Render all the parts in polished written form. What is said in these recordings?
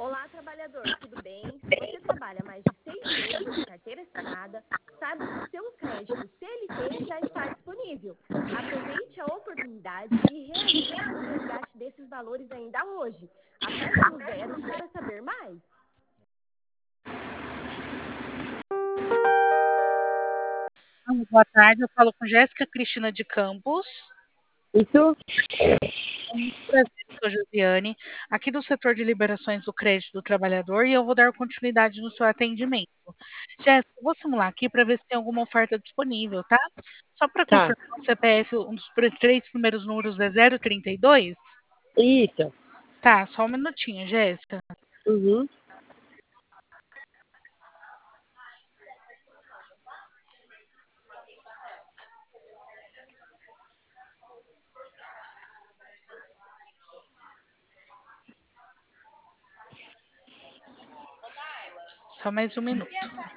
Olá, trabalhador, tudo bem? Se você trabalha mais de 6 meses de carteira assinada, saiba que o seu crédito CLT já está disponível. Aproveite a oportunidade e realize o resgate desses valores ainda hoje. Aperte no 0 para saber mais. Boa tarde, eu falo com Jéssica Cristina de Campos. Isso? Muito prazer, sou Josiane, aqui do setor de liberações do crédito do trabalhador, e eu vou dar continuidade no seu atendimento. Jéssica, eu vou simular aqui para ver se tem alguma oferta disponível, tá? Só para Tá. confirmar o CPF, um dos três primeiros números é 032? Isso. Tá, só um minutinho, Jéssica. Uhum. Só mais um minuto.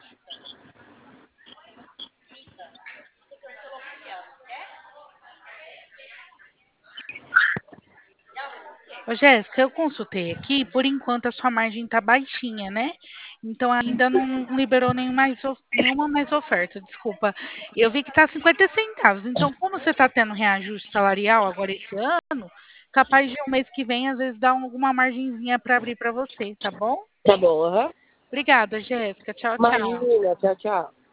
Ô, Jéssica, eu consultei aqui, por enquanto a sua margem está baixinha, né? Então ainda não liberou nenhuma mais oferta, desculpa. Eu vi que está 50 centavos. Então, como você está tendo reajuste salarial agora esse ano, capaz de um mês que vem, às vezes, dar alguma margenzinha para abrir para você, tá bom? Tá bom, aham. Obrigada, Jéssica. Tchau, tchau. Imagina, tchau, tchau.